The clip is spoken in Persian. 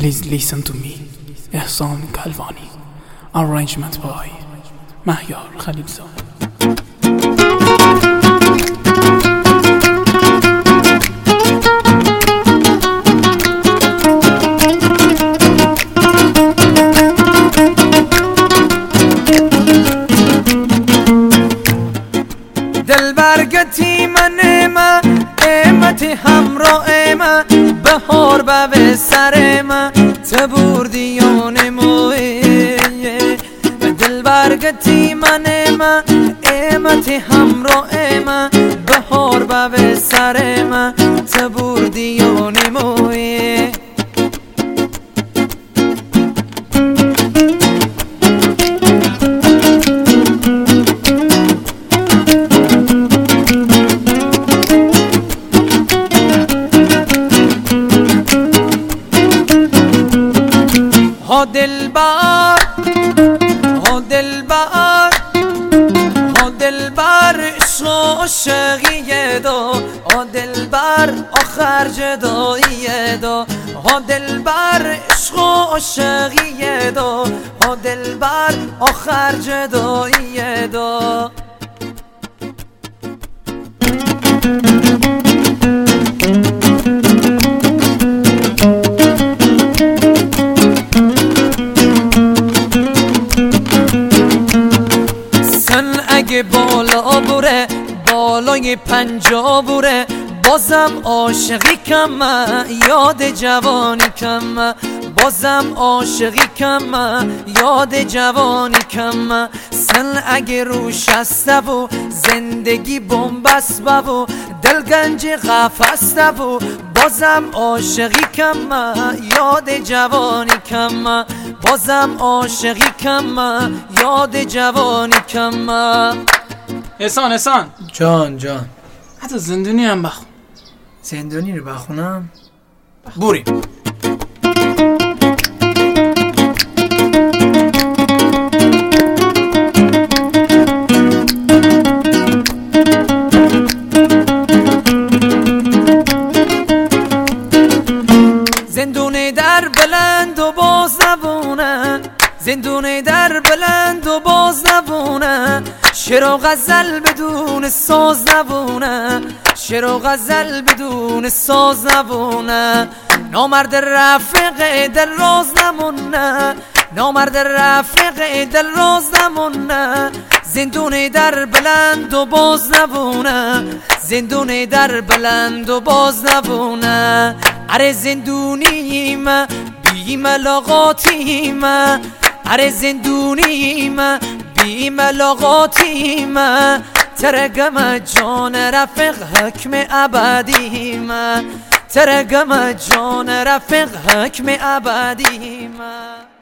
Please listen to me. احسان کلوانی. Arrangement by مهیار خلیلزاده. دلبرگتی من ما قیمتی همراه ما بهار به سر ما تبوردیان مویه دلبرگتی من ما قیمتی همراه ما بهار به سر ما تبوردیان مویه ها دلبر ها دلبر ها دلبر عاشقیه دا ها دلبر آخر جداییه دا ها دلبر عاشقیه دا ها دلبر آخر جداییه دا اگه بالا بره بالای 50 بره بازم عاشقی کم یاد جوانی کم بازم عاشقی کم یاد جوانی کم سن اگه روش هسته و زندگی بنبست و دل گنج قفسته و بازم عاشقی کم یاد جوانی کم بازم عاشقی کم یاد جوانی کم. احسان جان حتی زندونی هم بخون. زندونی رو بخونم؟ بریم. زندون در بلند و باز نبونه زندون در بلند و باز نبونه شعر و غزل بدون ساز نبونه شعر و غزل بدون ساز نبونه نامرد رفیق دل راز نمونه نامرد رفیق دل راز نمونه زندون در بلند و باز نبونه زندون در بلند و باز نبونه اره زندونیم بی ملاقاتیم اره زندونیم بی ملاقاتیم ترگم جان رفیق حکم ابدیم ترگم جان رفیق حکم ابدیم.